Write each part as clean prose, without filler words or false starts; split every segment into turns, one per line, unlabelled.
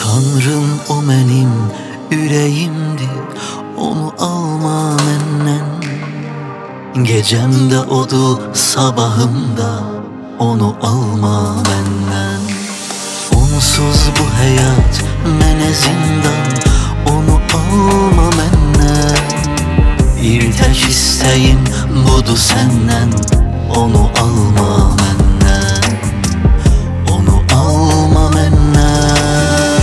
Tanrım o benim yüreğimdi, onu alma menden. Gecemde odu, sabahımda onu alma benden. Onsuz bu hayat mene zindan, onu alma menden. Bir tek isteğim budu senden, onu alma benden. Onu alma benden.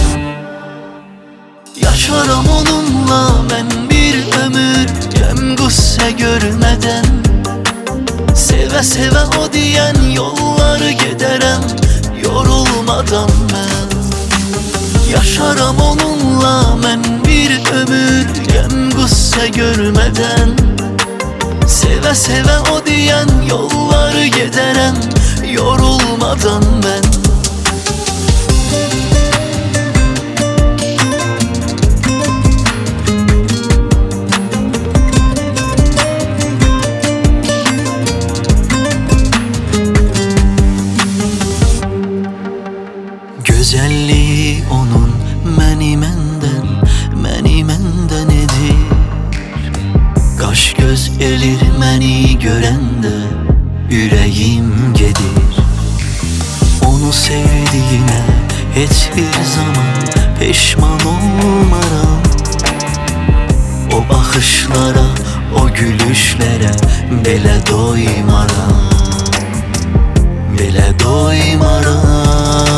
Yaşaram onunla ben bir ömür, gem gusse görmeden. Seve seve o diyen yolları giderem, yorulmadan ben. Yaşaram onunla ben bir ömür, gem gusse görmeden. Seve seve o diyen yolları giderem, yorulmadan ben. Güzelliği onun məni məndən edir. Qaş göz elir məni görəndə, yüreğim gedir. Onu sevdiğine hiçbir zaman peşman olmaram. O bakışlara, o gülüşlere belə doymaram, belə doymaram.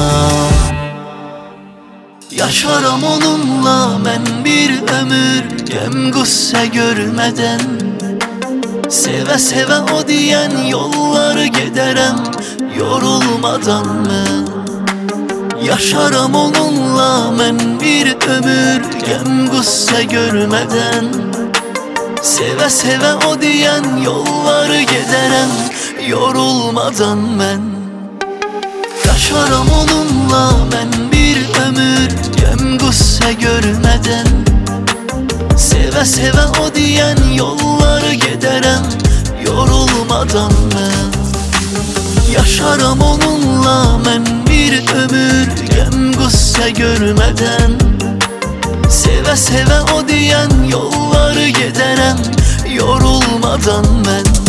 Yaşaram onunla ben bir ömür, gem gusse görmeden. Seve seve o diyen yolları giderem, yorulmadan ben. Yaşaram onunla ben bir ömür, gem gusse görmeden. Seve seve o diyen yolları giderem, yorulmadan ben. Yaşaram onunla ben bir ömür, gem gusse görmeden. Seve seve o diyen yolları giderem, yorulmadan ben. Yaşaram onunla ben bir ömür, gem gusse görmeden. Seve seve o diyen yolları giderem, yorulmadan ben.